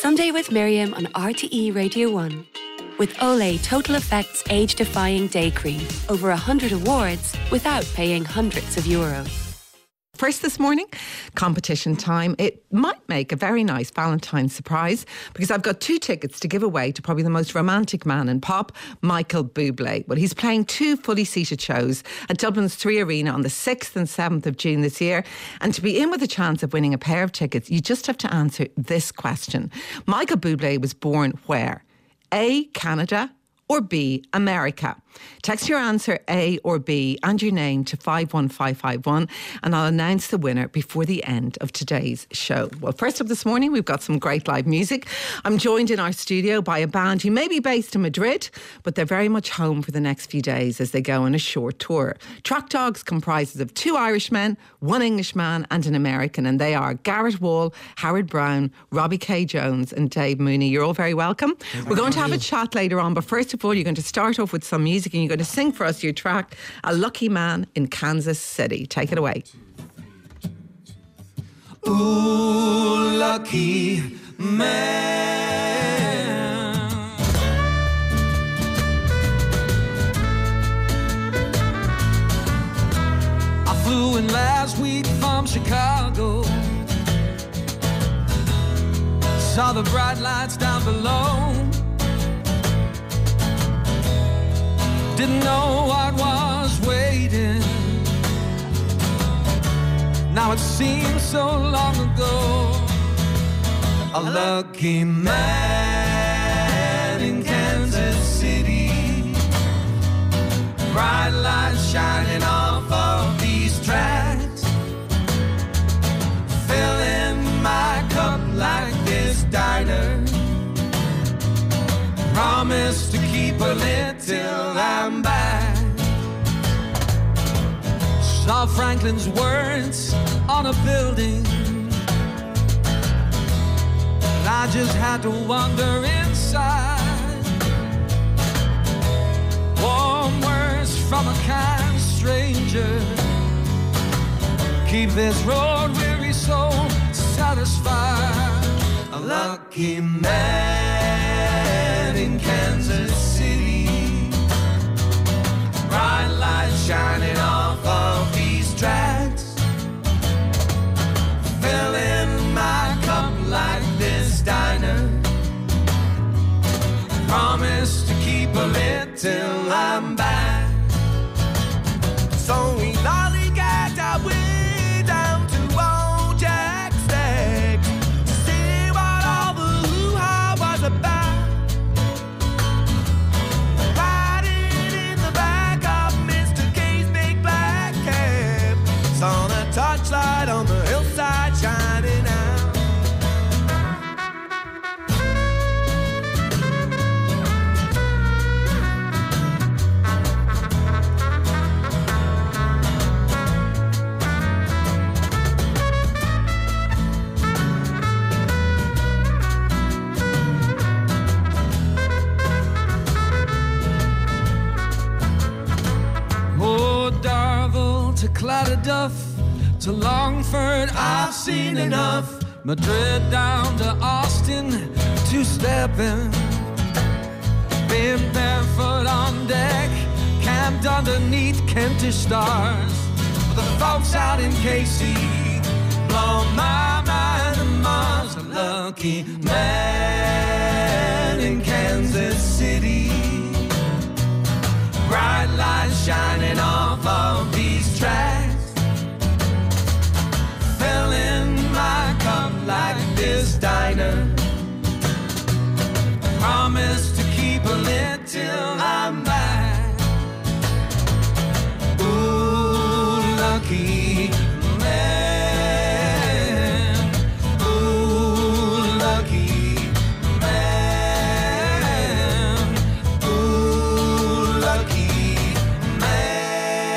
Sunday with Miriam on RTE Radio 1. With Olay Total Effects Age-Defying Day Cream. Over 100 awards without paying hundreds of euros. First this morning, competition time. It might make a very nice Valentine's surprise because I've got 2 tickets to give away to probably the most romantic man in pop, Michael Bublé. Well, he's playing 2 fully seated shows at Dublin's 3 Arena on the 6th and 7th of June this year. And to be in with a chance of winning a pair of tickets, you just have to answer this question. Michael Bublé was born where? A, Canada, or B, America? Text your answer A or B and your name to 51551 and I'll announce the winner before the end of today's show. Well, first up this morning, we've got some great live music. I'm joined in our studio by a band who may be based in Madrid, but they're very much home for the next few days as they go on a short tour. Track Dogs comprises of 2 Irishmen, 1 Englishman and an American, and they are Garrett Wall, Howard Brown, Robbie K. Jones and Dave Mooney. You're all very welcome. We're going to have a chat later on, but first of all, you're going to start off with some music and you're going to sing for us your track, A Lucky Man in Kansas City. Take it away. Ooh, lucky man. I flew in last week from Chicago. Saw the bright lights down below. Didn't know what was waiting. Now it seems so long ago. A lucky man in Kansas City. Bright lights shining off of these tracks. Filling my cup like this diner. Promise to keep her lit till I'm back. Saw Franklin's words on a building. And I just had to wander inside. Warm words from a kind stranger. Keep this road weary soul satisfied. A lucky man in Kansas City. Bright lights shining off of these tracks. Filling my cup like this diner. Promise to keep her lit till I'm back. So we lollygagged our way down to Old Jack Stack to see what all the hoo-ha was about. Riding in the back of Mr. K's big black cab. Saw the torchlight on the hillside shining out. To Clatterduff, to Longford, I've seen enough. Madrid down to Austin, two-stepping. Been barefoot on deck, camped underneath Kentish stars. For the folks out in KC, blow my mind to Mars. A lucky man in Kansas City. Bright lights shining off of these tracks. Filling my cup like this diner. Promise to keep her lit till I'm back. Ooh, lucky man. Ooh, lucky man. Ooh, lucky man.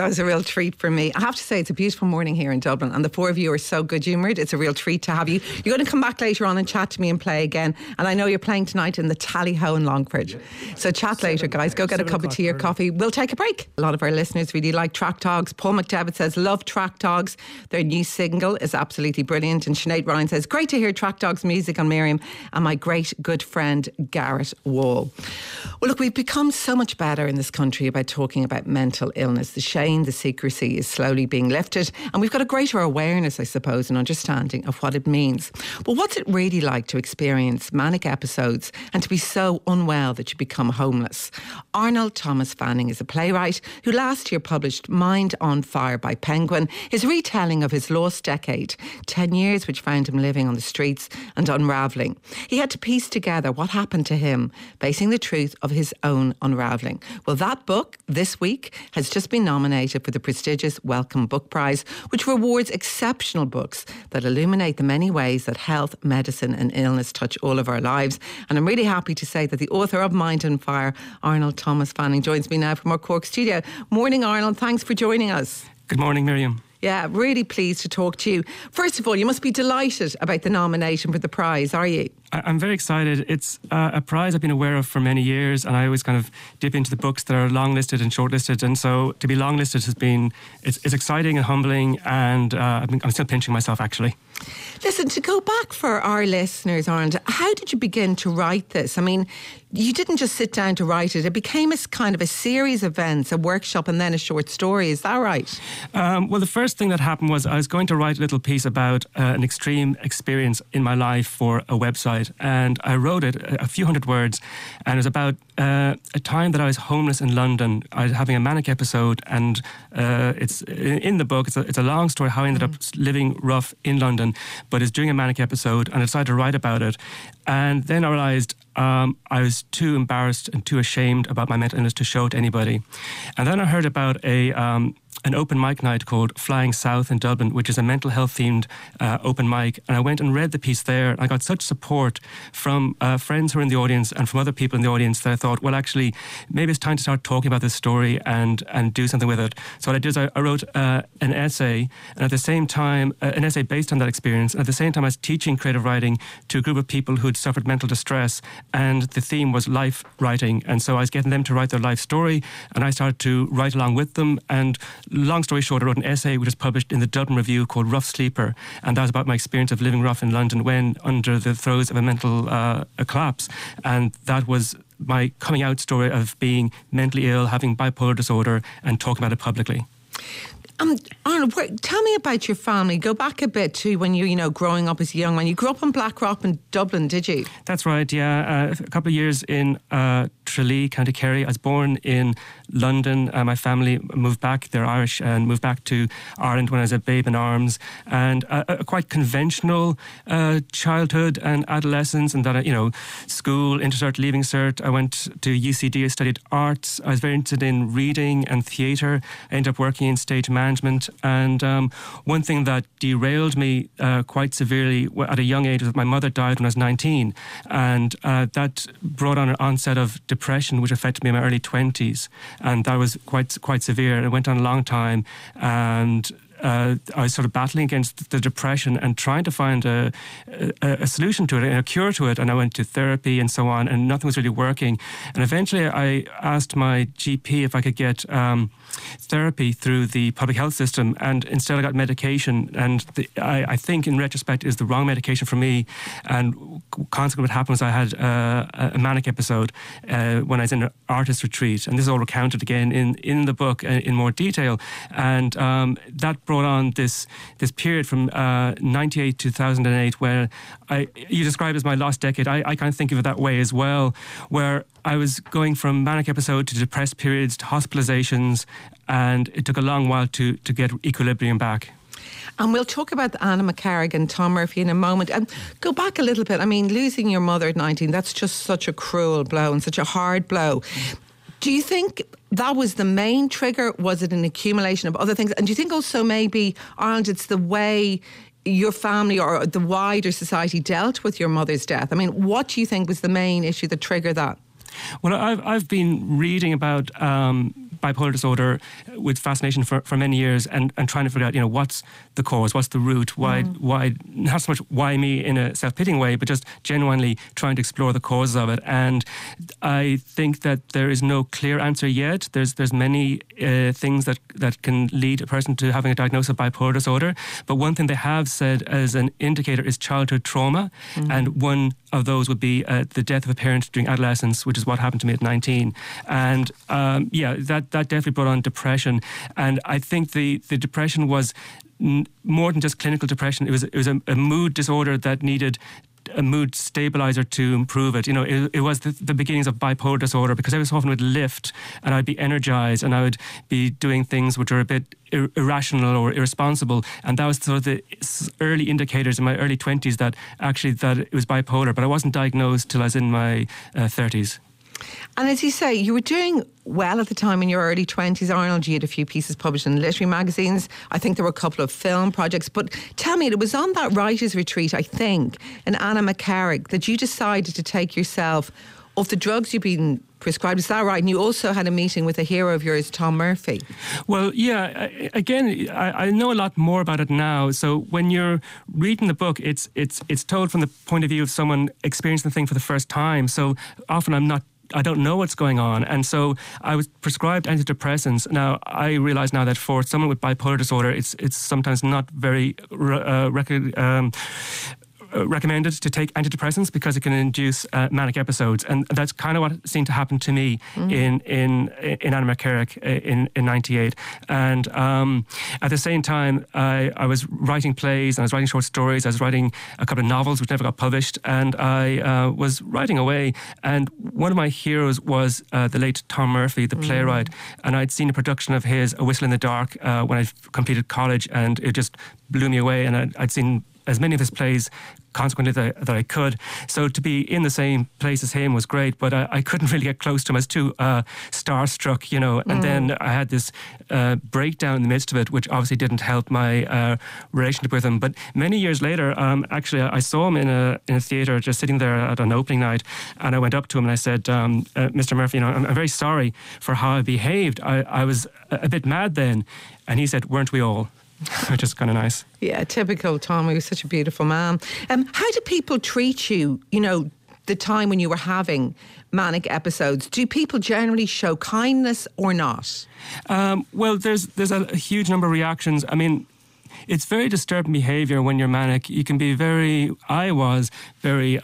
That was a real treat for me. I have to say, it's a beautiful morning here in Dublin, and the four of you are so good humoured. It's a real treat to have you. You're going to come back later on and chat to me and play again. And I know you're playing tonight in the Tally Ho in Longford. Yeah. So chat later, guys. Go get a cup of tea or coffee. We'll take a break. A lot of our listeners really like Track Dogs. Paul McDevitt says, love Track Dogs. Their new single is absolutely brilliant. And Sinead Ryan says, great to hear Track Dogs music on Miriam and my great good friend Garrett Wall. Well, look, we've become so much better in this country about talking about mental illness. The shame, the secrecy is slowly being lifted, and we've got a greater awareness, I suppose, and understanding of what it means. But what's it really like to experience manic episodes and to be so unwell that you become homeless? Arnold Thomas Fanning is a playwright who last year published Mind on Fire by Penguin, his retelling of his lost decade, 10 years which found him living on the streets and unravelling. He had to piece together what happened to him, facing the truth of his own unravelling. Well, that book this week has just been nominated for the prestigious Wellcome Book Prize, which rewards exceptional books that illuminate the many ways that health, medicine and illness touch all of our lives. And I'm really happy to say that the author of Mind on Fire, Arnold Thomas Fanning, joins me now from our Cork studio. Morning, Arnold. Thanks for joining us. Good morning, Miriam. Yeah, really pleased to talk to you. First of all, you must be delighted about the nomination for the prize, are you? I'm very excited. It's a prize I've been aware of for many years, and I always kind of dip into the books that are long-listed and short-listed, and so to be long-listed has been, it's exciting and humbling, and I'm still pinching myself, actually. Listen, to go back for our listeners, Arnold, how did you begin to write this? I mean, you didn't just sit down to write it. It became a kind of a series of events, a workshop and then a short story. Is that right? Well, the first thing that happened was I was going to write a little piece about an extreme experience in my life for a website, and I wrote it, a few hundred words, and it was about a time that I was homeless in London. I was having a manic episode, and it's in the book. It's a long story how I ended up living rough in London, but it's during a manic episode, and I decided to write about it. And then I realised I was too embarrassed and too ashamed about my mental illness to show it to anybody. And then I heard about an open mic night called Flying South in Dublin, which is a mental health themed open mic. And I went and read the piece there. And I got such support from friends who were in the audience and from other people in the audience that I thought, well, actually, maybe it's time to start talking about this story and do something with it. So what I did is I wrote an essay, and at the same time, an essay based on that experience. And at the same time, I was teaching creative writing to a group of people who had suffered mental distress. And the theme was life writing. And so I was getting them to write their life story, and I started to write along with them. And long story short, I wrote an essay which was published in the Dublin Review called Rough Sleeper, and that was about my experience of living rough in London when under the throes of a mental collapse. And that was my coming out story of being mentally ill, having bipolar disorder, and talking about it publicly. Arnold, tell me about your family. Go back a bit to when you growing up as a young man. You grew up in Blackrock in Dublin, did you? That's right, yeah. A couple of years in Tralee, County Kerry. I was born in London. My family moved back, they're Irish, and moved back to Ireland when I was a babe in arms. And a quite conventional childhood and adolescence, and that, school, intercert, leaving cert. I went to UCD, I studied arts. I was very interested in reading and theatre. I ended up working in stage management. And one thing that derailed me quite severely at a young age was that my mother died when I was 19. And that brought on an onset of depression, which affected me in my early 20s. And that was quite severe. It went on a long time. And I was sort of battling against the depression and trying to find a solution to it and a cure to it. And I went to therapy and so on, and nothing was really working. And eventually I asked my GP if I could get therapy through the public health system, and instead I got medication, and I think in retrospect is the wrong medication for me. And consequently what happened was I had a manic episode when I was in an artist retreat, and this is all recounted again in the book in more detail. And that brought on this period from 98 to 2008 where you describe as my lost decade. I kind of think of it that way as well, where I was going from manic episode to depressed periods to hospitalizations, and it took a long while to get equilibrium back. And we'll talk about Anna McCarrick and Tom Murphy in a moment. And go back a little bit. I mean, losing your mother at 19, that's just such a cruel blow and such a hard blow. Do you think that was the main trigger? Was it an accumulation of other things? And do you think also maybe, Arnold, it's the way your family or the wider society dealt with your mother's death? I mean, what do you think was the main issue that triggered that? Well, I've been reading about bipolar disorder with fascination for many years, and trying to figure out, what's the cause, what's the root, why, not so much why me in a self-pitying way, but just genuinely trying to explore the causes of it. And I think that there is no clear answer yet. There's many things that can lead a person to having a diagnosis of bipolar disorder. But one thing they have said as an indicator is childhood trauma. And one of those would be the death of a parent during adolescence, which is what happened to me at 19. And that definitely brought on depression. And I think the depression was more than just clinical depression. It was a mood disorder that needed a mood stabilizer to improve it. It was the beginnings of bipolar disorder, because every so often would lift and I'd be energized and I would be doing things which are a bit irrational or irresponsible, and that was sort of the early indicators in my early 20s that it was bipolar, but I wasn't diagnosed till I was in my 30s. And as you say, you were doing well at the time in your early 20s, Arnold. You had a few pieces published in literary magazines. I think there were a couple of film projects. But tell me, it was on that writer's retreat, I think, in Anna-Macarrick, that you decided to take yourself off the drugs you've been prescribed. Is that right? And you also had a meeting with a hero of yours, Tom Murphy. Well, yeah, again, I know a lot more about it now. So when you're reading the book, it's told from the point of view of someone experiencing the thing for the first time. So often I don't know what's going on. And so I was prescribed antidepressants. Now, I realise now that for someone with bipolar disorder, it's sometimes not very recommended to take antidepressants because it can induce manic episodes, and that's kind of what seemed to happen to me in Anna-Macarrick in 98. And at the same time, I was writing plays, and I was writing short stories. I was writing a couple of novels which never got published, and I was writing away. And one of my heroes was the late Tom Murphy, the playwright, and I'd seen a production of his, A Whistle in the Dark, when I completed college, and it just blew me away. And I'd seen as many of his plays consequently that I could. So to be in the same place as him was great, but I couldn't really get close to him. I was too starstruck, and then I had this breakdown in the midst of it, which obviously didn't help my relationship with him. But many years later, actually, I saw him in a theatre, just sitting there at an opening night, and I went up to him and I said, Mr. Murphy, I'm very sorry for how I behaved. I was a bit mad then. And he said, weren't we all? Which is kind of nice. Yeah, typical Tom. He was such a beautiful man. How do people treat you, the time when you were having manic episodes? Do people generally show kindness or not? Well, there's a huge number of reactions. I mean, it's very disturbing behaviour when you're manic. You can be I was very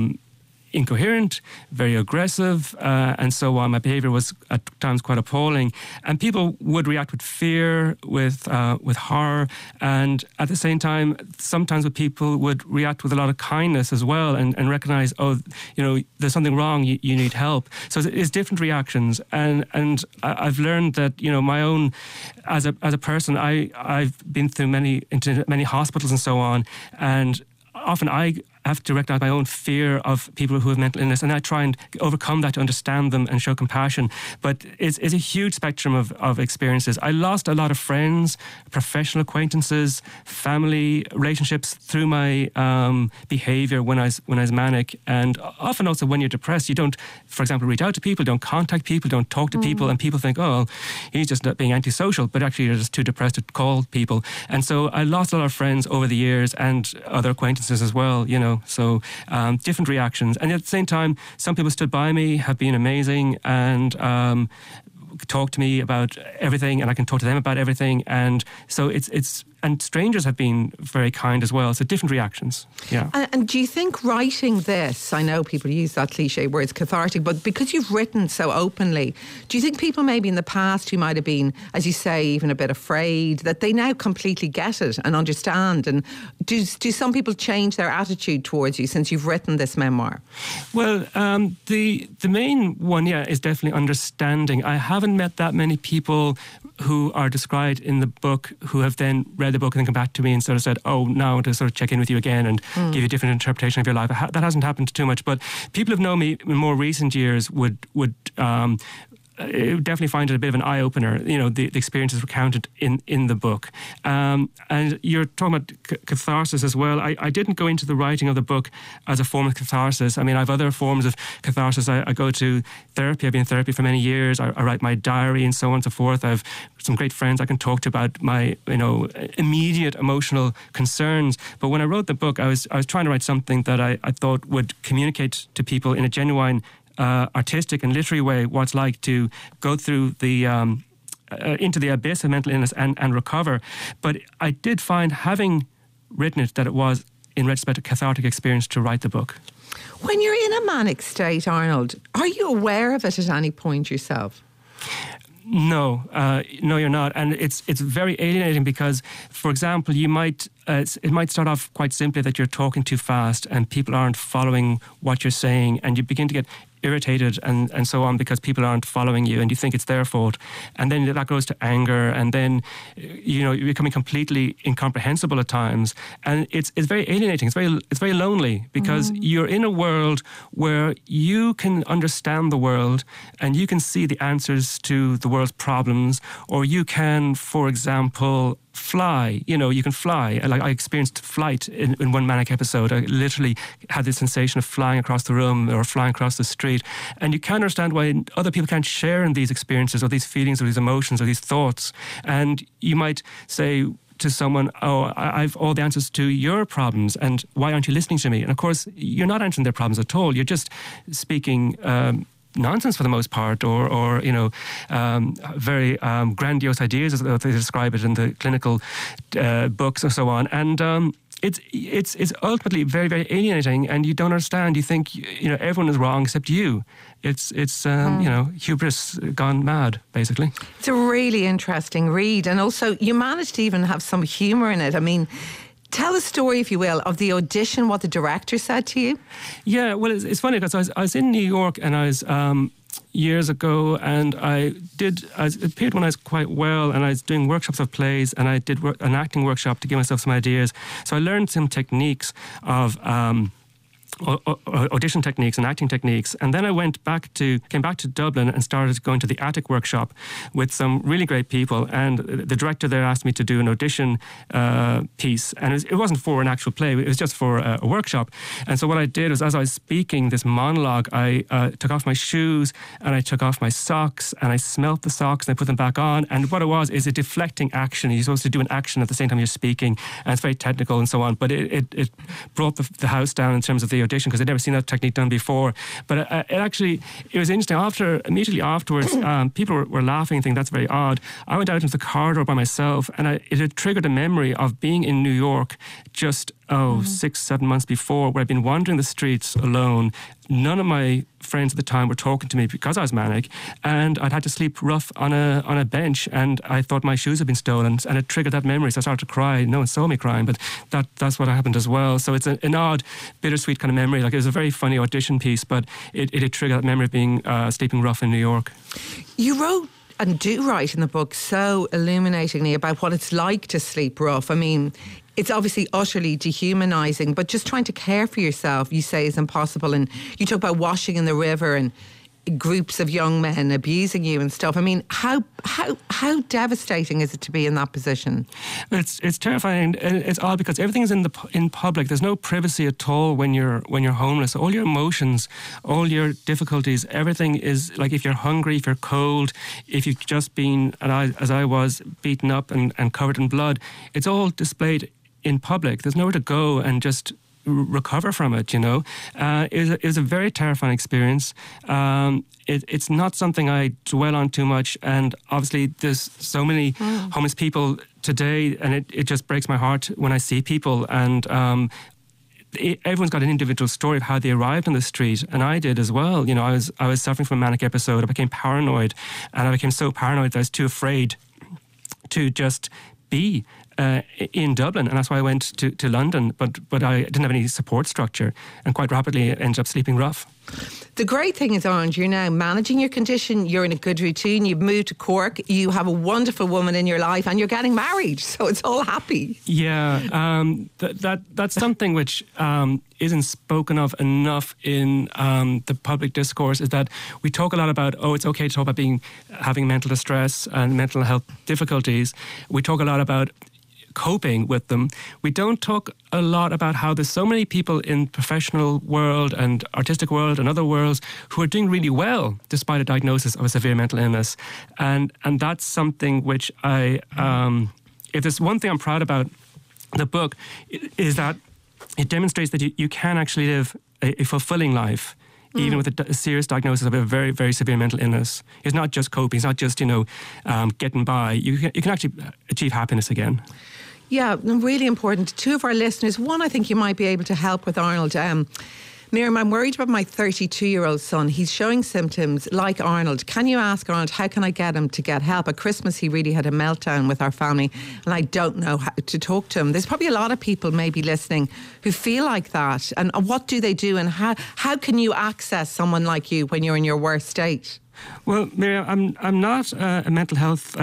incoherent, very aggressive, and so on. My behaviour was at times quite appalling, and people would react with fear, with horror, and at the same time, sometimes people would react with a lot of kindness as well, and recognise, there's something wrong, you need help. So it's different reactions, and I've learned that my own as a person, I've been through into many hospitals and so on, and often I have to recognise my own fear of people who have mental illness, and I try and overcome that to understand them and show compassion. But it's a huge spectrum of experiences. I lost a lot of friends, professional acquaintances, family relationships through my behaviour when I was manic. And often also when you're depressed, you don't, for example, reach out to people, don't contact people, don't talk to people, and people think, oh, he's just not being antisocial, but actually you're just too depressed to call people. And so I lost a lot of friends over the years and other acquaintances as well, So different reactions. And at the same time, some people stood by me, have been amazing, and talked to me about everything, and I can talk to them about everything. And so and strangers have been very kind as well. So different reactions. Yeah. And do you think writing this, I know people use that cliche word, it's cathartic, but because you've written so openly, do you think people maybe in the past who might have been, as you say, even a bit afraid, that they now completely get it and understand? And do some people change their attitude towards you since you've written this memoir? Well, the main one, is definitely understanding. I haven't met that many people who are described in the book who have then read the book and then come back to me and sort of said, oh, now to sort of check in with you again and give you a different interpretation of your life. That hasn't happened too much, but people who've known me in more recent years would definitely find it a bit of an eye-opener, the experiences recounted in the book. And you're talking about catharsis as well. I didn't go into the writing of the book as a form of catharsis. I mean, I have other forms of catharsis. I go to therapy. I've been in therapy for many years. I write my diary and so on and so forth. I have some great friends I can talk to about my, immediate emotional concerns. But when I wrote the book, I was trying to write something that I thought would communicate to people in a genuine artistic and literary way what it's like to go through the into the abyss of mental illness and recover. But I did find, having written it, that it was, in retrospect, a cathartic experience to write the book. When you're in a manic state, Arnold, are you aware of it at any point yourself? No, you're not, and it's very alienating because, for example, you might it might start off quite simply that you're talking too fast and people aren't following what you're saying, and you begin to get irritated and so on because people aren't following you, and you think it's their fault, and then that goes to anger, and then you're becoming completely incomprehensible at times, and it's very alienating. It's very lonely because you're in a world where you can understand the world and you can see the answers to the world's problems, or you can, for example, fly. You can fly. Like, I experienced flight in one manic episode. I literally had the sensation of flying across the room or flying across the street. And you can't understand why other people can't share in these experiences or these feelings or these emotions or these thoughts. And you might say to someone, oh, I've all the answers to your problems, and why aren't you listening to me? And of course, you're not answering their problems at all. You're just speaking nonsense for the most part, or very grandiose ideas, as they describe it in the clinical books and so on. And it's ultimately very, very alienating, and you don't understand. You think everyone is wrong except you. It's hubris gone mad, basically. It's a really interesting read, and also you managed to even have some humour in it. I mean, tell a story, if you will, of the audition, what the director said to you. Yeah, well, it's funny because I was in New York, and I was years ago, and I appeared when I was quite well, and I was doing workshops of plays, and I did an acting workshop to give myself some ideas. So I learned some techniques of audition techniques and acting techniques, and then I came back to Dublin and started going to the Attic workshop with some really great people, and the director there asked me to do an audition piece, and it wasn't for an actual play, it was just for a workshop. And so what I did was, as I was speaking this monologue, I took off my shoes and I took off my socks, and I smelt the socks and I put them back on, and what it was is a deflecting action. You're supposed to do an action at the same time you're speaking, and it's very technical and so on, but it brought the house down in terms of the audition, because I'd never seen that technique done before. But it was interesting. Immediately afterwards, people were laughing and thinking that's very odd. I went out into the corridor by myself, and it had triggered a memory of being in New York just 6-7 months before, where I'd been wandering the streets alone. None of my friends at the time were talking to me because I was manic, and I'd had to sleep rough on a bench, and I thought my shoes had been stolen, and it triggered that memory. So I started to cry. No one saw me crying, but that's what happened as well. So it's an odd, bittersweet kind of memory. Like, it was a very funny audition piece, but it had triggered that memory of being sleeping rough in New York. You wrote and do write in the book so illuminatingly about what it's like to sleep rough. I mean, it's obviously utterly dehumanising, but just trying to care for yourself, you say, is impossible. And you talk about washing in the river and groups of young men abusing you and stuff. I mean, how devastating is it to be in that position? It's terrifying, and it's odd because everything is in public. There's no privacy at all when you're homeless. All your emotions, all your difficulties, everything is like, if you're hungry, if you're cold, if you've just been, as I was, beaten up and covered in blood, it's all displayed in public. There's nowhere to go and just recover from it, It was a very terrifying experience. It's not something I dwell on too much, and obviously there's so many homeless people today, and it just breaks my heart when I see people, and everyone's got an individual story of how they arrived on the street, and I did as well. I was suffering from a manic episode. I became paranoid, and I became so paranoid that I was too afraid to just be in Dublin, and that's why I went to London, but I didn't have any support structure, and quite rapidly ended up sleeping rough. The great thing is, Orange, you're now managing your condition. You're in a good routine. You've moved to Cork. You have a wonderful woman in your life, and you're getting married. So it's all happy. Yeah, that's something which isn't spoken of enough in the public discourse. Is that we talk a lot about, it's okay to talk about having mental distress and mental health difficulties. We talk a lot about coping with them. We don't talk a lot about how there's so many people in professional world and artistic world and other worlds who are doing really well despite a diagnosis of a severe mental illness. And that's something which if there's one thing I'm proud about the book, is that it demonstrates that you can actually live a fulfilling life even with a serious diagnosis of a very, very severe mental illness. It's not just coping. It's not just, getting by. You can actually achieve happiness again. Yeah, really important. Two of our listeners, one I think you might be able to help with, Arnold. Miriam, I'm worried about my 32-year-old son. He's showing symptoms like Arnold. Can you ask Arnold, how can I get him to get help? At Christmas, he really had a meltdown with our family, and I don't know how to talk to him. There's probably a lot of people maybe listening who feel like that. And what do they do? And how can you access someone like you when you're in your worst state? Well, Miriam, I'm not a mental health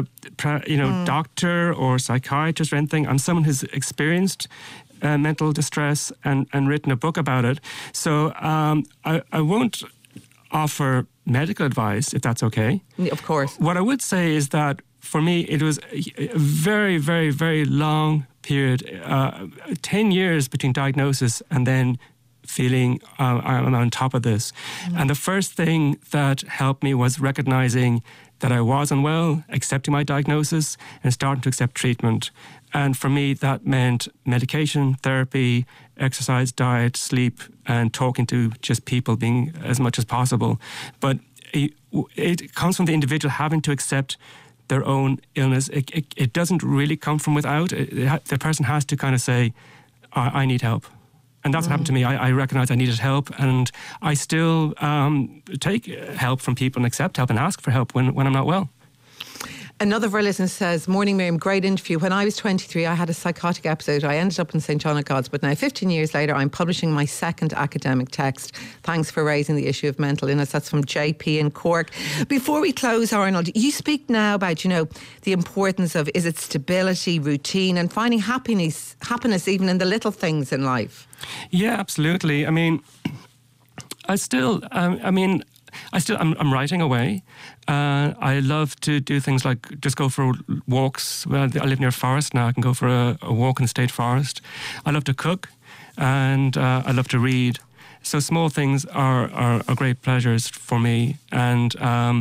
doctor or psychiatrist or anything. I'm someone who's experienced mental distress and written a book about it. So I won't offer medical advice, if that's okay. Of course. What I would say is that for me, it was a very, very, very long period, 10 years between diagnosis and then feeling I'm on top of this. And the first thing that helped me was recognizing that I was unwell, accepting my diagnosis, and starting to accept treatment. And for me, that meant medication, therapy, exercise, diet, sleep, and talking to just people, being as much as possible. But it comes from the individual having to accept their own illness. It doesn't really come from without. The person has to kind of say, I need help. And that's what happened to me. I recognized I needed help, and I still take help from people and accept help and ask for help when I'm not well. Another of our listeners says, morning Miriam, great interview. When I was 23, I had a psychotic episode. I ended up in St. John of God's, but now 15 years later, I'm publishing my second academic text. Thanks for raising the issue of mental illness. That's from JP in Cork. Before we close, Arnold, you speak now about, the importance of, is it stability, routine, and finding happiness even in the little things in life. Yeah, absolutely. I mean, I'm writing away. I love to do things like just go for walks. Well, I live near a forest now. I can go for a walk in the state forest. I love to cook, and I love to read. So small things are great pleasures for me. And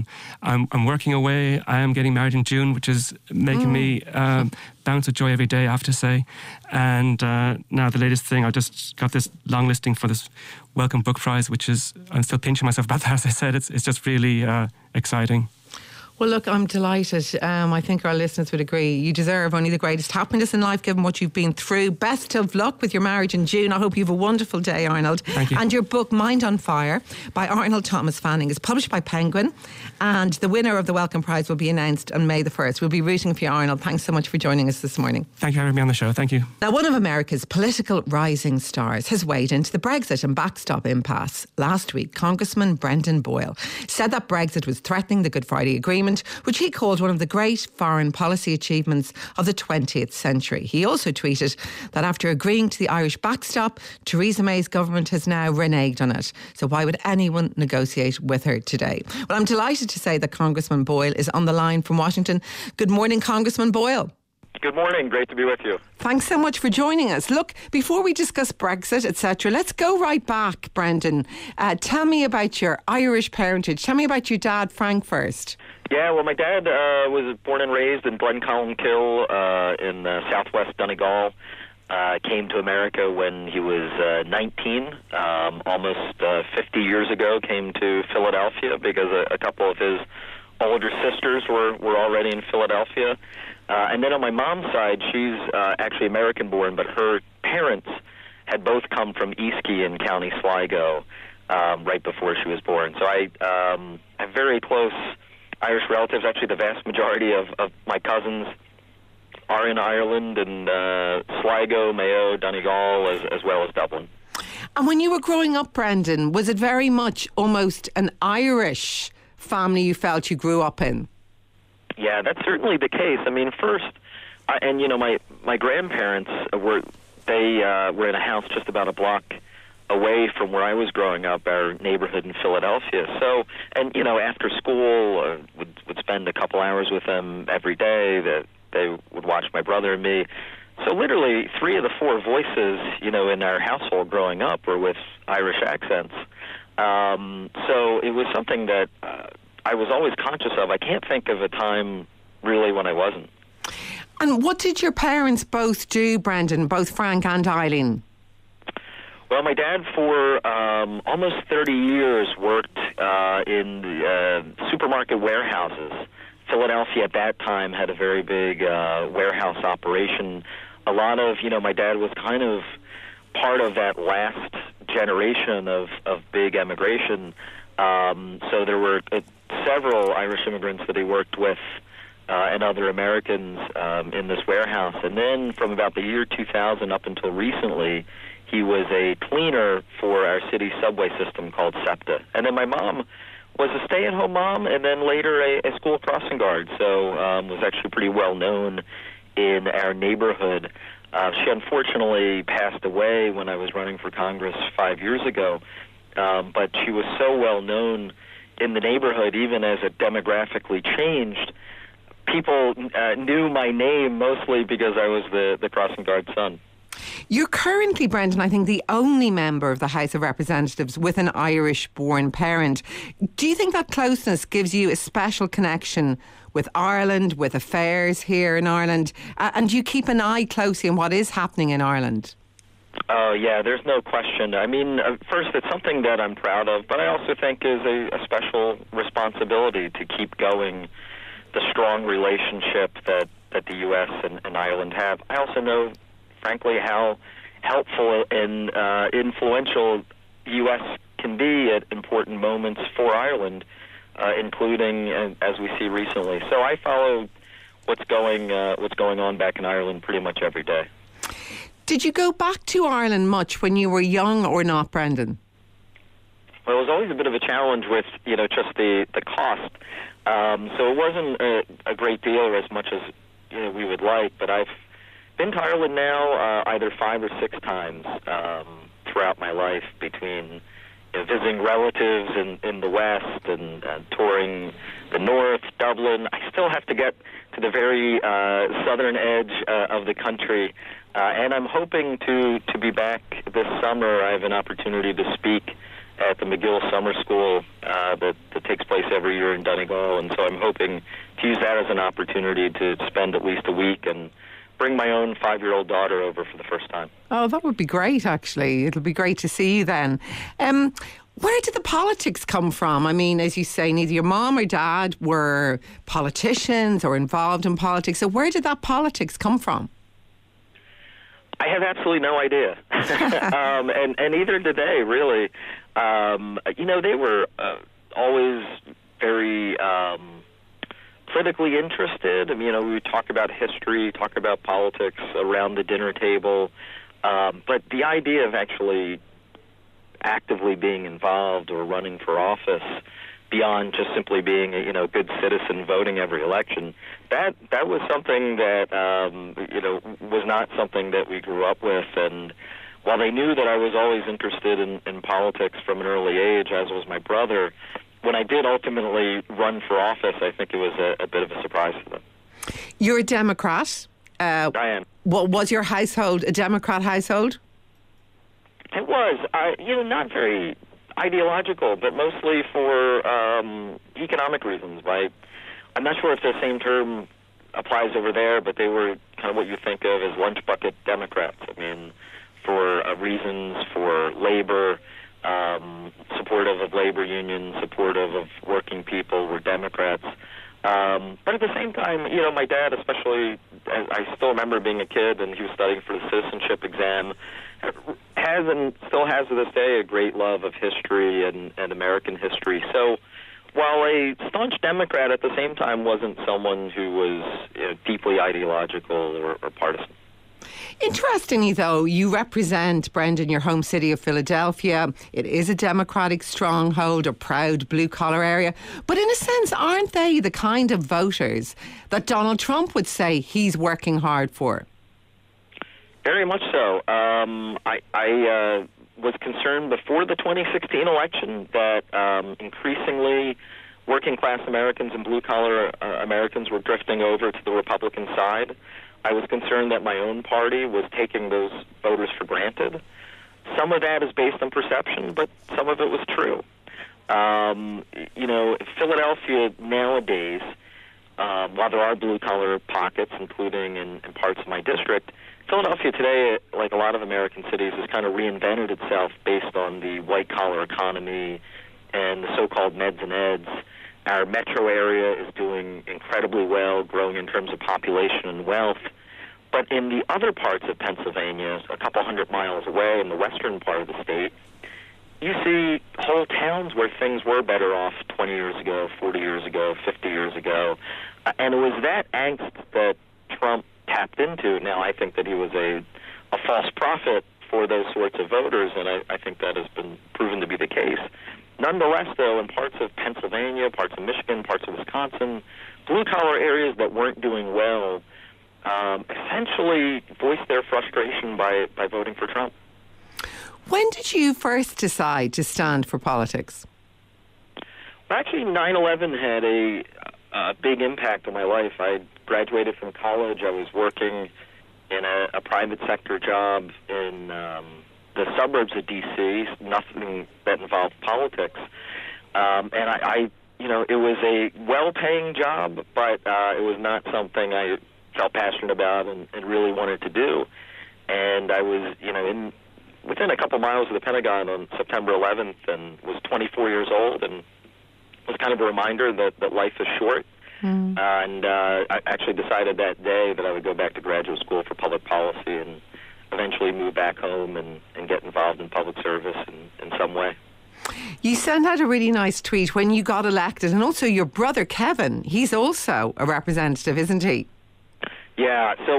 I'm working away. I am getting married in June, which is making me bounce with joy every day, I have to say. And now the latest thing, I just got this long listing for this Welcome Book Prize, which is, I'm still pinching myself about that, as I said. It's just really exciting. Well, look, I'm delighted. I think our listeners would agree. You deserve only the greatest happiness in life, given what you've been through. Best of luck with your marriage in June. I hope you have a wonderful day, Arnold. Thank you. And your book, Mind on Fire, by Arnold Thomas Fanning, is published by Penguin. And the winner of the Welcome Prize will be announced on May the 1st. We'll be rooting for you, Arnold. Thanks so much for joining us this morning. Thank you for having me on the show. Thank you. Now, one of America's political rising stars has weighed into the Brexit and backstop impasse. Last week, Congressman Brendan Boyle said that Brexit was threatening the Good Friday Agreement, which he called one of the great foreign policy achievements of the 20th century. He also tweeted that after agreeing to the Irish backstop, Theresa May's government has now reneged on it. So why would anyone negotiate with her today? Well, I'm delighted to say that Congressman Boyle is on the line from Washington. Good morning, Congressman Boyle. Good morning. Great to be with you. Thanks so much for joining us. Look, before we discuss Brexit, etc., let's go right back, Brendan. Tell me about your Irish parentage. Tell me about your dad, Frank, first. Yeah, well, my dad was born and raised in Glencolmkill in southwest Donegal. Came to America when he was 19, almost 50 years ago, came to Philadelphia because a couple of his older sisters were already in Philadelphia. And then on my mom's side, she's actually American-born, but her parents had both come from Eastkey in County Sligo right before she was born. So I have very close Irish relatives. Actually, the vast majority of my cousins are in Ireland, and Sligo, Mayo, Donegal, as well as Dublin. And when you were growing up, Brendan, was it very much almost an Irish family you felt you grew up in? Yeah, that's certainly the case. I mean, first, and you know, my grandparents were in a house just about a block away from where I was growing up, our neighborhood in Philadelphia. So, and you know, after school, would spend a couple hours with them every day. That they would watch my brother and me. So literally 3 of the 4 voices, you know, in our household growing up were with Irish accents. So it was something that I was always conscious of. I can't think of a time really when I wasn't. And what did your parents both do, Brendan, both Frank and Eileen? Well, my dad for almost 30 years worked in supermarket warehouses. Philadelphia at that time had a very big warehouse operation. A lot of, you know, my dad was kind of part of that last generation of big emigration. So there were several Irish immigrants that he worked with and other Americans in this warehouse. And then from about the year 2000 up until recently, he was a cleaner for our city subway system called SEPTA. And then my mom was a stay-at-home mom and then later a school crossing guard, so was actually pretty well known in our neighborhood. She unfortunately passed away when I was running for Congress 5 years ago, but she was so well known in the neighborhood, even as it demographically changed. People knew my name mostly because I was the crossing guard son. You're currently, Brendan, I think the only member of the House of Representatives with an Irish-born parent. Do you think that closeness gives you a special connection with Ireland, with affairs here in Ireland? And do you keep an eye closely on what is happening in Ireland? Oh, yeah, there's no question. I mean, first, it's something that I'm proud of, but I also think is a special responsibility to keep going the strong relationship that the U.S. and Ireland have. I also know, frankly, how helpful and influential U.S. can be at important moments for Ireland, including as we see recently. So I follow what's going on back in Ireland pretty much every day. Did you go back to Ireland much when you were young or not, Brendan? Well, it was always a bit of a challenge with, you know, just the cost. So it wasn't a great deal or as much as, you know, we would like, but I've been to Ireland now either 5 or 6 times throughout my life, between, you know, visiting relatives in the West and touring the North, Dublin. I still have to get to the very southern edge of the country, and I'm hoping to be back this summer. I have an opportunity to speak at the McGill Summer School that takes place every year in Donegal, and so I'm hoping to use that as an opportunity to spend at least a week and bring my own 5-year-old daughter over for the first time. Oh, that would be great, actually. It'll be great to see you then. Where did the politics come from? I mean, as you say, neither your mom or dad were politicians or involved in politics. So where did that politics come from? I have absolutely no idea. And neither did they, really. You know, they were always very politically interested. I mean, you know, we would talk about history, talk about politics around the dinner table. But the idea of actually actively being involved or running for office, beyond just simply being a good citizen voting every election, that was something that was not something that we grew up with. And while they knew that I was always interested in politics from an early age, as was my brother, when I did ultimately run for office, I think it was a bit of a surprise to them. You're a Democrat. I am. Was your household a Democrat household? It was. Not very ideological, but mostly for economic reasons. I'm not sure if the same term applies over there, but they were kind of what you think of as lunch bucket Democrats. I mean, for reasons for labor, supportive of labor unions, supportive of working people, were Democrats. But at the same time, my dad, especially, I still remember being a kid and he was studying for the citizenship exam, has and still has to this day a great love of history and American history. So while a staunch Democrat, at the same time wasn't someone who was deeply ideological or partisan. Interestingly, though, you represent, Brendan, your home city of Philadelphia. It is a Democratic stronghold, a proud blue-collar area. But in a sense, aren't they the kind of voters that Donald Trump would say he's working hard for? Very much so. I was concerned before the 2016 election that increasingly working-class Americans and blue-collar Americans were drifting over to the Republican side. I was concerned that my own party was taking those voters for granted. Some of that is based on perception, but some of it was true. Philadelphia nowadays, while there are blue-collar pockets, including in parts of my district, Philadelphia today, like a lot of American cities, has kind of reinvented itself based on the white-collar economy and the so-called meds and eds. Our metro area is doing incredibly well, growing in terms of population and wealth. But in the other parts of Pennsylvania, a couple hundred miles away in the western part of the state, you see whole towns where things were better off 20 years ago, 40 years ago, 50 years ago. And it was that angst that Trump tapped into. Now, I think that he was a false prophet for those sorts of voters, and I think that has been proven to be the case. Nonetheless, though, in parts of Pennsylvania, parts of Michigan, parts of Wisconsin, blue-collar areas that weren't doing well essentially voiced their frustration by voting for Trump. When did you first decide to stand for politics? Well, actually, 9/11 had a big impact on my life. I graduated from college. I was working in a private sector job in the suburbs of D.C., nothing that involved politics. And it was a well-paying job, but it was not something I felt passionate about and really wanted to do. And I was, within a couple miles of the Pentagon on September 11th and was 24 years old, and it was kind of a reminder that life is short. And I actually decided that day that I would go back to graduate school for public policy and eventually move back home and get involved in public service in some way. You sent out a really nice tweet when you got elected, and also your brother Kevin, he's also a representative, isn't he? Yeah, so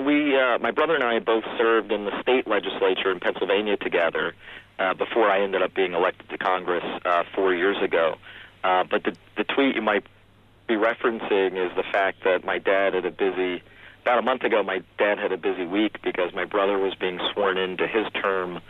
my brother and I both served in the state legislature in Pennsylvania together before I ended up being elected to Congress 4 years ago. But the tweet you might be referencing is the fact that my dad had about a month ago, my dad had a busy week because my brother was being sworn into his term,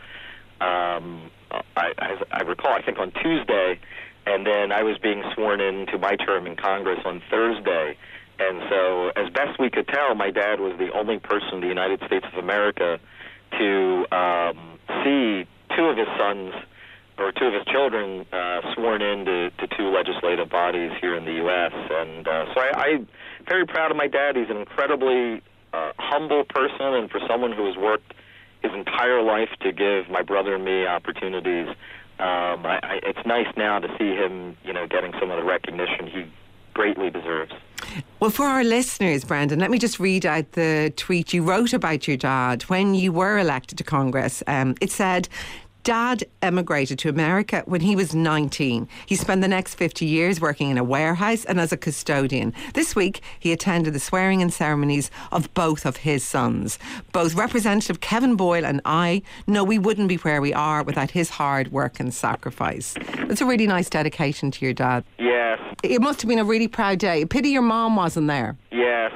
I recall, I think on Tuesday, and then I was being sworn into my term in Congress on Thursday. And so, as best we could tell, my dad was the only person in the United States of America to see two of his sons or two of his children sworn into two legislative bodies here in the U.S. And so I'm very proud of my dad. He's an incredibly humble person, and for someone who has worked his entire life to give my brother and me opportunities, it's nice now to see him, getting some of the recognition he greatly deserves. Well, for our listeners, Brendan, let me just read out the tweet you wrote about your dad when you were elected to Congress. It said, Dad emigrated to America when he was 19. He spent the next 50 years working in a warehouse and as a custodian. This week, he attended the swearing-in ceremonies of both of his sons. Both Representative Kevin Boyle and I know we wouldn't be where we are without his hard work and sacrifice. It's a really nice dedication to your dad. Yes. It must have been a really proud day. Pity your mom wasn't there. Yes.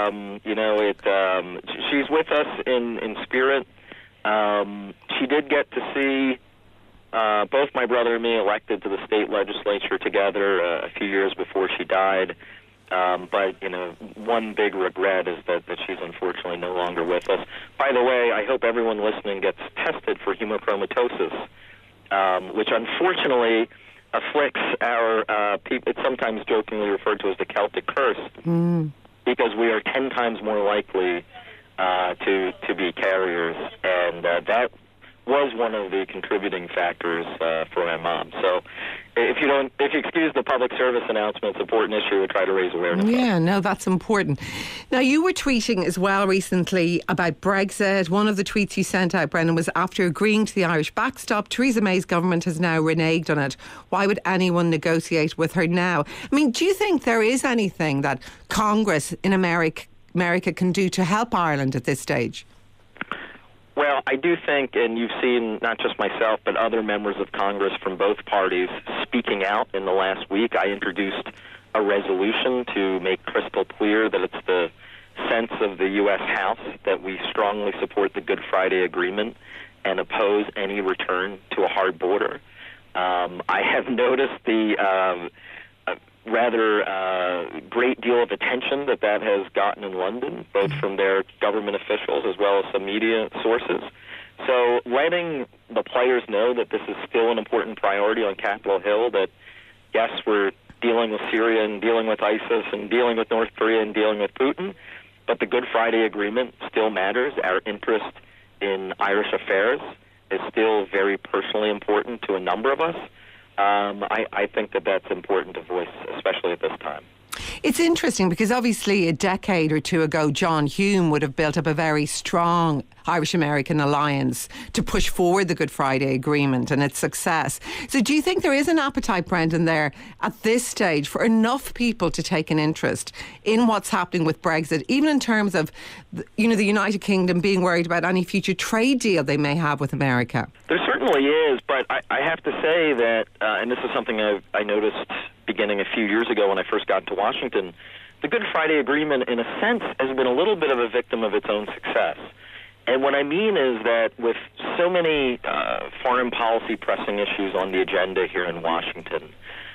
She's with us in spirit. She did get to see both my brother and me elected to the state legislature together a few years before she died. But, one big regret is that she's unfortunately no longer with us. By the way, I hope everyone listening gets tested for hemochromatosis, which unfortunately afflicts our people. It's sometimes jokingly referred to as the Celtic curse, because we are 10 times more likely to be carriers, and that was one of the contributing factors for my mom. So if you excuse the public service announcement, it's an important issue. We try to raise awareness. Yeah, no, that's important. Now, you were tweeting as well recently about Brexit. One of the tweets you sent out, Brendan, was after agreeing to the Irish backstop, Theresa May's government has now reneged on it. Why would anyone negotiate with her now? I mean, do you think there is anything that Congress in America can do to help Ireland at this stage? Well, I do think, and you've seen not just myself, but other members of Congress from both parties speaking out in the last week. I introduced a resolution to make crystal clear that it's the sense of the U.S. House that we strongly support the Good Friday Agreement and oppose any return to a hard border. I have noticed the rather great deal of attention that has gotten in London, both from their government officials as well as some media sources. So letting the players know that this is still an important priority on Capitol Hill, that yes, we're dealing with Syria and dealing with ISIS and dealing with North Korea and dealing with Putin, but the Good Friday Agreement still matters. Our interest in Irish affairs is still very personally important to a number of us. I think that that's important to voice, especially at this time. It's interesting because obviously a decade or two ago, John Hume would have built up a very strong Irish-American alliance to push forward the Good Friday Agreement and its success. So do you think there is an appetite, Brendan, there at this stage for enough people to take an interest in what's happening with Brexit, even in terms of, the United Kingdom being worried about any future trade deal they may have with America? There certainly is, but I have to say that, and this is something I noticed beginning a few years ago when I first got to Washington, the Good Friday Agreement, in a sense, has been a little bit of a victim of its own success. And what I mean is that with so many foreign policy pressing issues on the agenda here in Washington,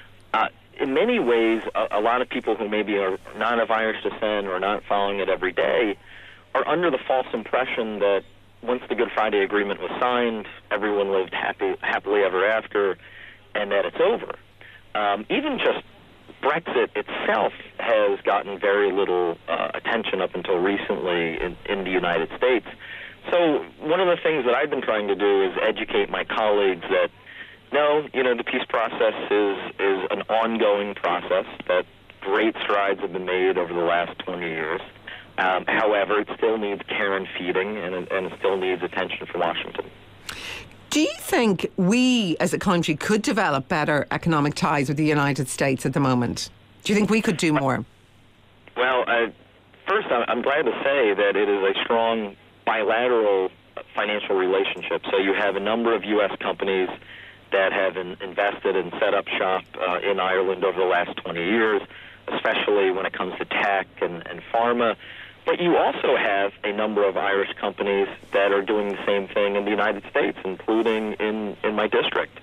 in many ways, a lot of people who maybe are not of Irish descent or not following it every day are under the false impression that once the Good Friday Agreement was signed, everyone lived happily ever after, and that it's over. Even just Brexit itself has gotten very little attention up until recently in the United States. So one of the things that I've been trying to do is educate my colleagues that, no, the peace process is an ongoing process, that great strides have been made over the last 20 years. However, it still needs care and feeding, and it still needs attention from Washington. Do you think we as a country could develop better economic ties with the United States at the moment? Do you think we could do more? Well, first, I'm glad to say that it is a strong bilateral financial relationship. So you have a number of U.S. companies that have invested and set up shop in Ireland over the last 20 years, especially when it comes to tech and pharma. But you also have a number of Irish companies that are doing the same thing in the United States, including in my district.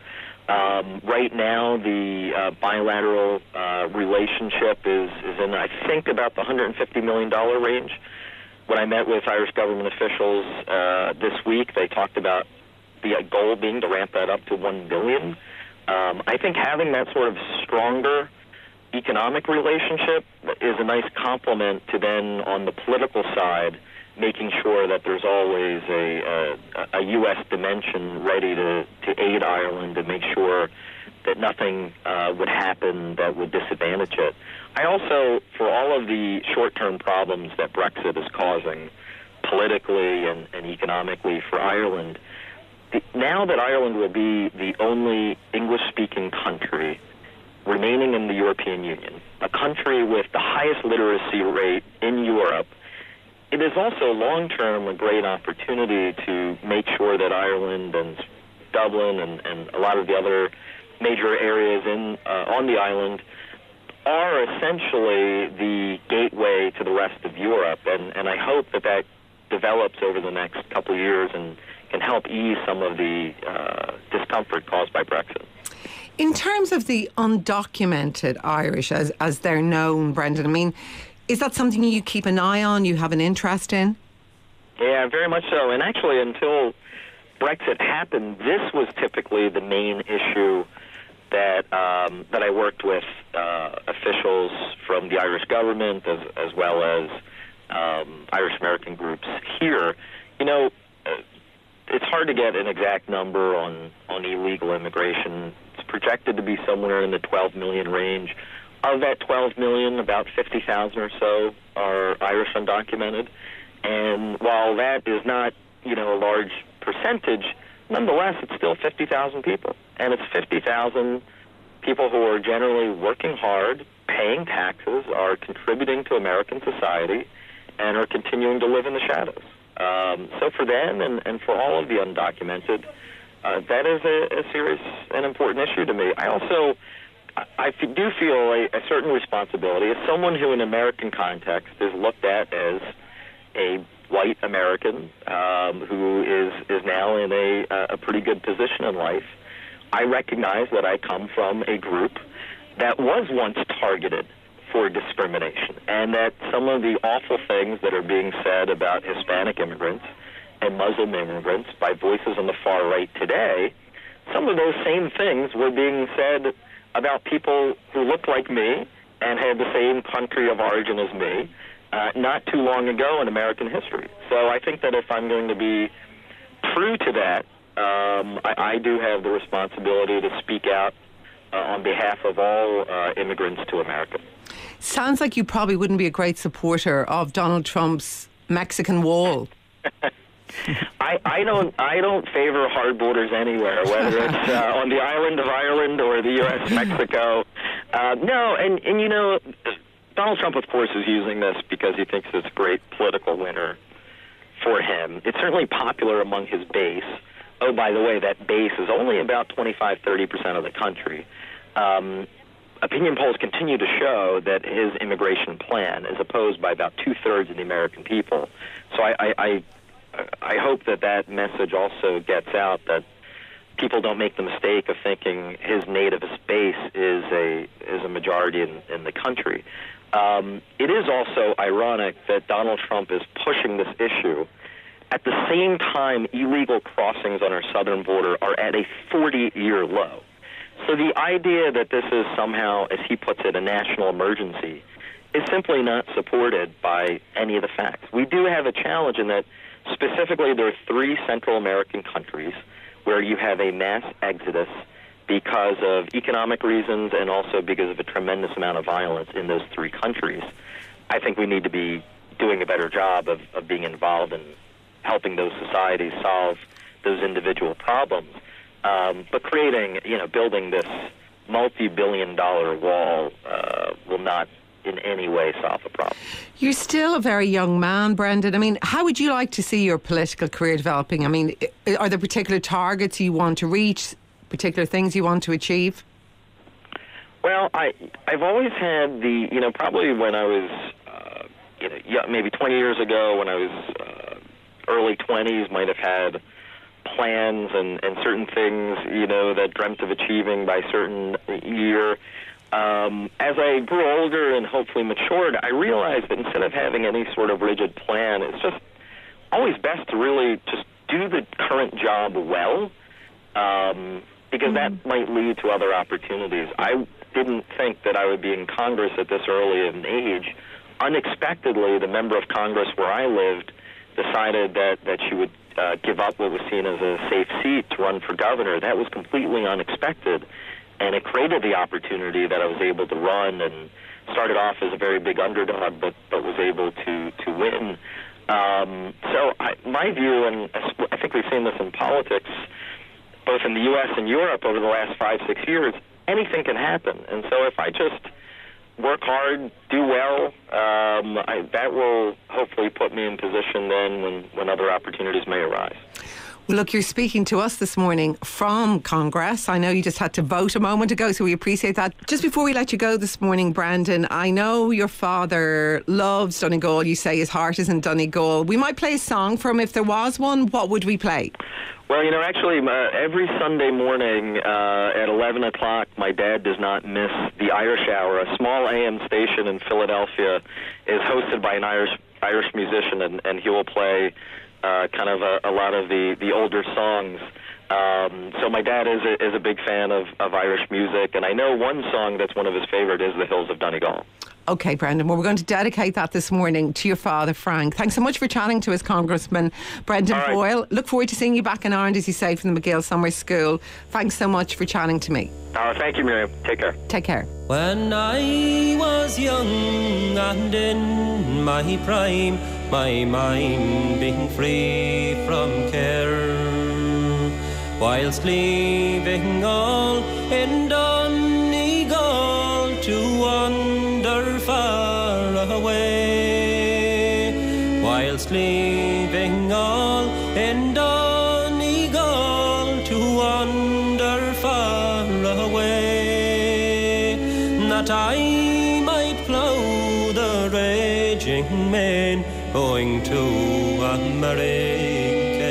Right now, the bilateral relationship is in, I think, about the $150 million range. When I met with Irish government officials this week, they talked about the goal being to ramp that up to $1 billion. I think having that sort of stronger economic relationship is a nice complement to then, on the political side, making sure that there's always a U.S. dimension ready to aid Ireland and make sure that nothing would happen that would disadvantage it. I also, for all of the short-term problems that Brexit is causing politically and economically for Ireland, now that Ireland will be the only English-speaking country remaining in the European Union, a country with the highest literacy rate in Europe, it is also long-term a great opportunity to make sure that Ireland and Dublin and a lot of the other major areas on the island are essentially the gateway to the rest of Europe. And I hope that develops over the next couple of years and can help ease some of the discomfort caused by Brexit. In terms of the undocumented Irish, as they're known, Brendan, I mean, is that something you keep an eye on, you have an interest in? Yeah, very much so. And actually, until Brexit happened, this was typically the main issue that I worked with officials from the Irish government as well as Irish American groups here. It's hard to get an exact number on illegal immigration. It's projected to be somewhere in the 12 million range. Of that 12 million, about 50,000 or so are Irish undocumented. And while that is not, a large percentage, nonetheless, it's still 50,000 people. And it's 50,000 people who are generally working hard, paying taxes, are contributing to American society, and are continuing to live in the shadows. So for them and for all of the undocumented, that is a serious and important issue to me. I do feel a certain responsibility as someone who, in American context, is looked at as a white American who is now in a pretty good position in life. I recognize that I come from a group that was once targeted for discrimination, and that some of the awful things that are being said about Hispanic immigrants and Muslim immigrants by voices on the far right today, some of those same things were being said about people who looked like me and had the same country of origin as me not too long ago in American history. So I think that if I'm going to be true to that, I do have the responsibility to speak out on behalf of all immigrants to America. Sounds like you probably wouldn't be a great supporter of Donald Trump's Mexican wall. I don't favor hard borders anywhere, whether it's on the island of Ireland or the U.S. Mexico. No, and you know, Donald Trump, of course, is using this because he thinks it's a great political winner for him. It's certainly popular among his base. Oh, by the way, that base is only about 25-30% of the country. Opinion polls continue to show that his immigration plan is opposed by about 2/3 of the American people. So I hope that message also gets out, that people don't make the mistake of thinking his native base is a majority in the country. It is also ironic that Donald Trump is pushing this issue at the same time illegal crossings on our southern border are at a 40-year low. So the idea that this is somehow, as he puts it, a national emergency is simply not supported by any of the facts. We do have a challenge in that specifically there are 3 Central American countries where you have a mass exodus because of economic reasons and also because of a tremendous amount of violence in those 3 countries. I think we need to be doing a better job of being involved in helping those societies solve those individual problems. But building this multi-billion-dollar wall will not in any way solve the problem. You're still a very young man, Brendan. I mean, how would you like to see your political career developing? I mean, are there particular targets you want to reach, particular things you want to achieve? Well, I've always had probably when I was, maybe 20 years ago, when I was early 20s, might have had plans and certain things, that dreamt of achieving by a certain year. As I grew older and hopefully matured, I realized that instead of having any sort of rigid plan, it's just always best to really just do the current job well, because that might lead to other opportunities. I didn't think that I would be in Congress at this early of an age. Unexpectedly, the member of Congress where I lived decided that she would give up what was seen as a safe seat to run for governor. That was completely unexpected, and it created the opportunity that I was able to run and started off as a very big underdog, but was able to win. So my view, and I think we've seen this in politics, both in the U.S. and Europe over the last 5-6 years, anything can happen. And so if I just work hard, do well, that will hopefully put me in position then when other opportunities may arise. Well, look, you're speaking to us this morning from Congress. I know you just had to vote a moment ago, so we appreciate that. Just before we let you go this morning, Brandon, I know your father loves Donegal. You say his heart is in Donegal. We might play a song for him if there was one. What would we play? Well, actually, every Sunday morning at 11 o'clock, my dad does not miss the Irish Hour. A small AM station in Philadelphia is hosted by an Irish musician, and he will play kind of a lot of the older songs. So my dad is a big fan of Irish music, and I know one song that's one of his favorite is The Hills of Donegal. OK, Brendan, well, we're going to dedicate that this morning to your father, Frank. Thanks so much for chatting to us, Congressman Brendan Boyle. Look forward to seeing you back in Ireland, as you say, from the McGill Summer School. Thanks so much for chatting to me. Thank you, Miriam. Take care. Take care. When I was young and in my prime, my mind being free from care, whilst leaving all in Donegal to wander far away, whilst leaving the way, that I might plough the raging main, going to America.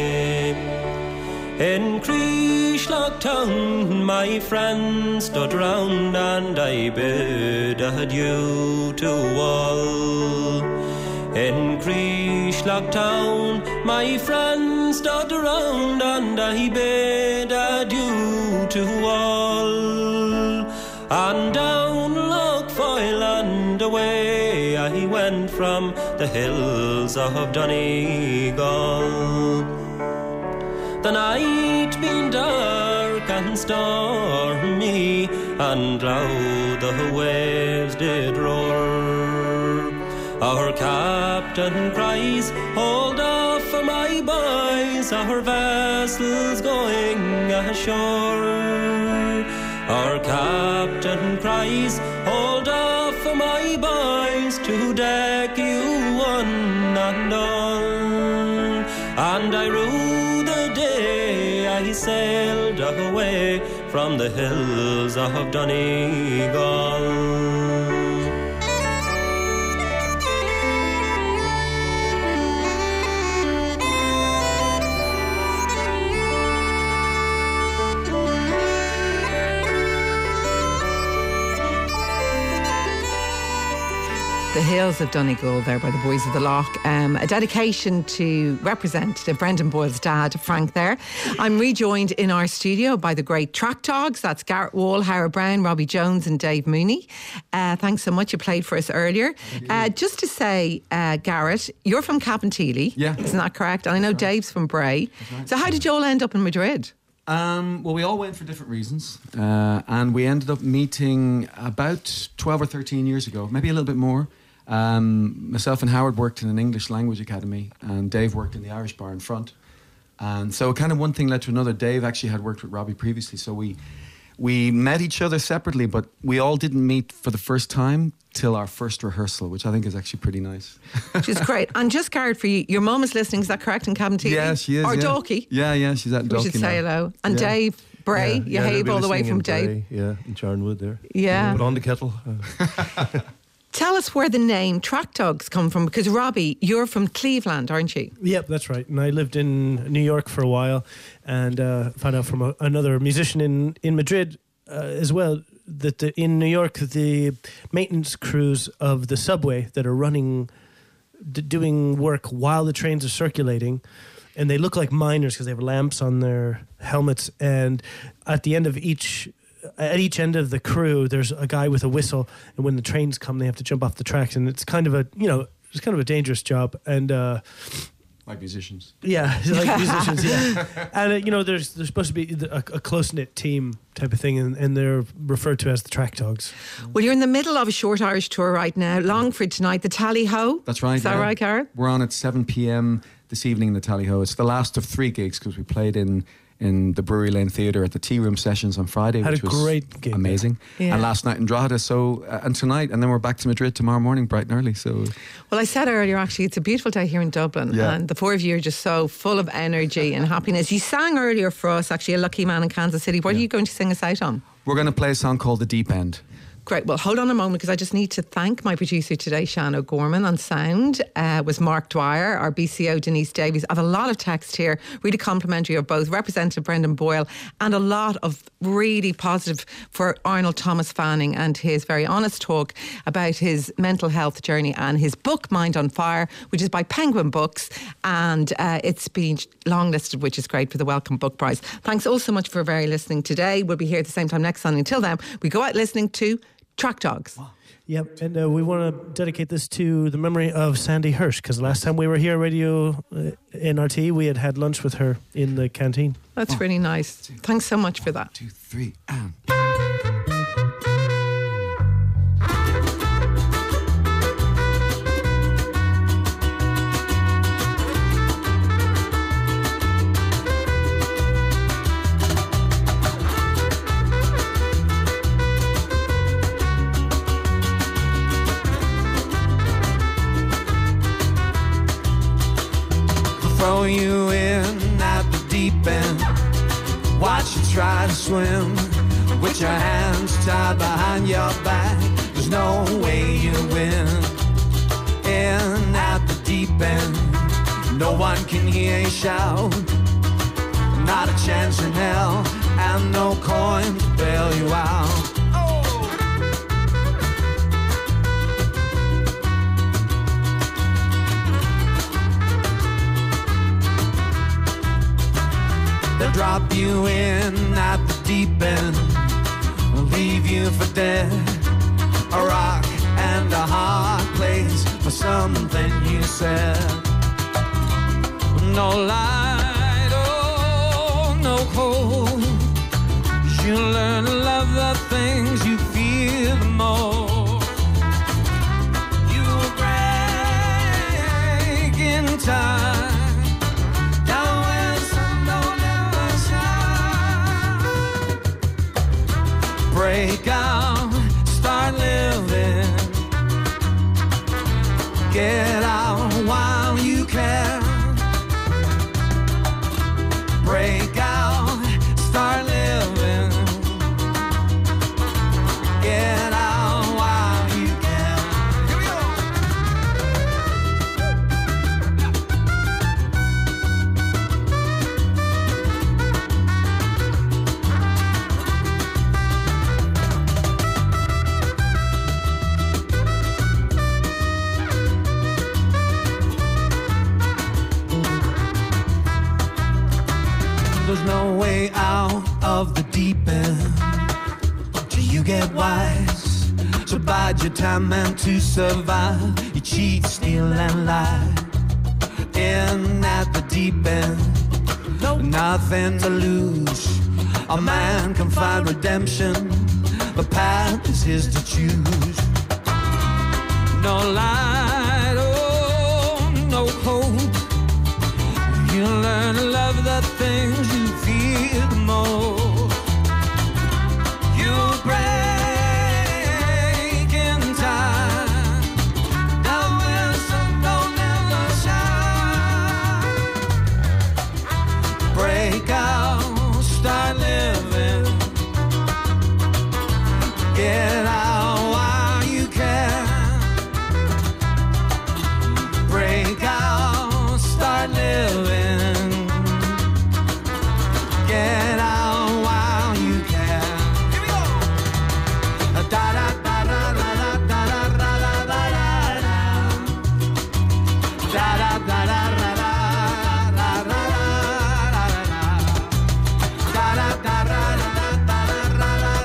In Creeshlock town my friends stood round, and I bid adieu to all. In Creeshlock town my friends stood around, and I bid adieu to all. And down Lochfoyle and away I went from the hills of Donegal. The night being dark and stormy, and loud the waves did roar. Our captain cries, "Hold off for my boys, our vessel's going ashore." Our captain cries, "Hold off for my boys, to deck you one and all." And I rue the day I sailed away from the hills of Donegal. The Hills of Donegal there by the Boys of the Loch. A dedication to Representative Brendan Boyle's dad, Frank there. I'm rejoined in our studio by the great track dogs. That's Garrett Wall, Howard Brown, Robbie Jones and Dave Mooney. Thanks so much. You played for us earlier. Just to say, Garrett, you're from Cabinteely. Yeah. Isn't that correct? And I know Dave's from Bray. Right. So how did you all end up in Madrid? Well, we all went for different reasons, and we ended up meeting about 12 or 13 years ago, maybe a little bit more. Myself and Howard worked in an English language academy, and Dave worked in the Irish bar in front. And so kind of one thing led to another. Dave actually had worked with Robbie previously, so we met each other separately, but we all didn't meet for the first time till our first rehearsal, which I think is actually pretty nice. Which is great. And just, Garrett, for you, your mum is listening, is that correct, in Cabinteely? Yeah, she is. Or yeah. Dalkey? Yeah, she's at Dalkey. We should say hello. And Yeah. Dave, Bray, you have all the way from Dave. Bray, yeah, in Charnwood there. Yeah. But on the kettle. Tell us where the name Track Dogs come from, because Robbie, you're from Cleveland, aren't you? Yep, that's right. And I lived in New York for a while, and found out from another musician in Madrid as well that in New York the maintenance crews of the subway that are running, doing work while the trains are circulating, and they look like miners because they have lamps on their helmets, and at the end of each end of the crew there's a guy with a whistle, and when the trains come they have to jump off the tracks, and it's kind of a dangerous job, and like musicians. Yeah, like musicians, yeah. And there's supposed to be a close-knit team type of thing, and they're referred to as the Track Dogs. Well, you're in the middle of a short Irish tour right now. Longford tonight, the Tally-Ho. That's right. Is that right, Garrett? We're on at 7 p.m. this evening in the Tally-Ho. It's the last of 3 gigs because we played in the Brewery Lane Theatre at the Tea Room Sessions on Friday, Had which a was great gig amazing. Yeah. And last night in Drogheda, and tonight, and then we're back to Madrid tomorrow morning, bright and early. So, well, I said earlier, actually, it's a beautiful day here in Dublin, Yeah. and the 4 of you are just so full of energy and happiness. You sang earlier for us, actually, A Lucky Man in Kansas City. What are you going to sing us out on? we're going to play a song called The Deep End. Great. Well, hold on a moment, because I just need to thank my producer today, Shan O'Gorman. On sound was Mark Dwyer, our BCO Denise Davies. I have a lot of text here, really complimentary of both Representative Brendan Boyle, and a lot of really positive for Arnold Thomas Fanning and his very honest talk about his mental health journey and his book Mind on Fire, which is by Penguin Books, and it's been longlisted, which is great, for the Welcome Book Prize. Thanks all so much for very listening today. We'll be here at the same time next Sunday. Until then, we go out listening to Track Dogs. Wow. Yep, and we want to dedicate this to the memory of Sandy Hirsch, because last time we were here, Radio NRT, we had lunch with her in the canteen. That's really nice. Thanks so much for that. 1, 2, 3, and... Throw you in at the deep end, watch you try to swim, with your hands tied behind your back. There's no way you win. In at the deep end, no one can hear you shout. Not a chance in hell, and no coin to bail you out. They'll drop you in at the deep end, leave you for dead. A rock and a hard place for something you said. No light, oh, no hope. You learn to love the things you feel the most. You will break in time. Break out, start living. Get out while you can. Break out, start living. Get out while you can. Here we go. There's no way out of the deep end till you get wise. So bide your time and to survive, you cheat, steal and lie. In at the deep end, nothing to lose. A man can find redemption, the path is his to choose. No light, oh, no hope. You learn to love the things you feel the most. You'll break in time, down where the sun don't ever shine. Break out, start living. Get out while you can. Break out, start living. Get out while you can. Here we go. Da da da da da da da da da da da. Da da da da da da da da da da. Da da da da da da da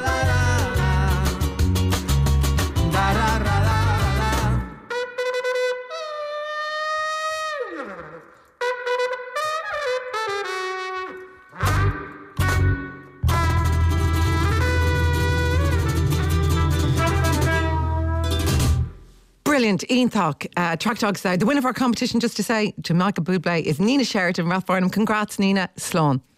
da da da. Brilliant. Ian Thok, Track Dogs Now. The winner of our competition, just to say, to Michael Bublé is Nina Sheridan, Ralph Barnum. Congrats, Nina. Slán.